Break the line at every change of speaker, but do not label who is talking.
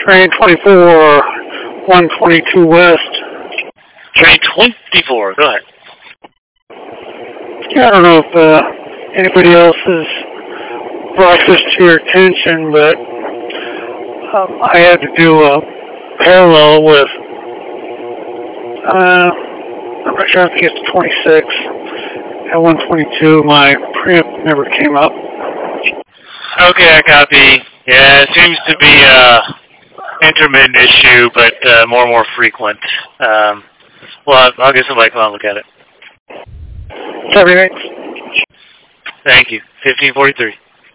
Train 24, 122 West.
Train 24, go ahead.
Yeah, I don't know if anybody else has brought this to your attention, but I had to do a parallel with, I'm not sure, I think it's 26. At 122, my preamp never came up.
Okay, I copy. Yeah, it seems to be intermittent issue, but more and more frequent. Well, I'll get somebody to come out and look at it.
Everything.
Thank you. 1543.